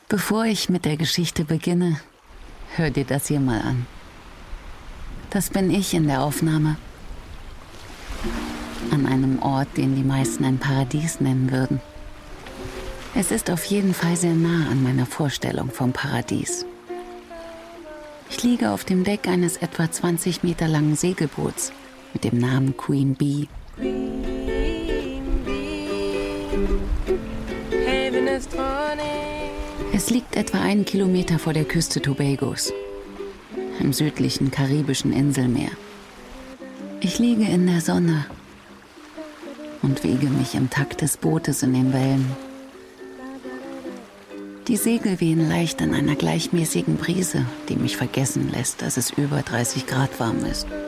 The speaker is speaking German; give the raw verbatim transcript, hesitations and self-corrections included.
Bevor ich mit der Geschichte beginne, hör dir das hier mal an. Das bin ich in der Aufnahme. An einem Ort, den die meisten ein Paradies nennen würden. Es ist auf jeden Fall sehr nah an meiner Vorstellung vom Paradies. Ich liege auf dem Deck eines etwa zwanzig Meter langen Segelboots mit dem Namen Queen Bee. Es liegt etwa einen Kilometer vor der Küste Tobagos, im südlichen karibischen Inselmeer. Ich liege in der Sonne und wiege mich im Takt des Bootes in den Wellen. Die Segel wehen leicht in einer gleichmäßigen Brise, die mich vergessen lässt, dass es über dreißig Grad warm ist.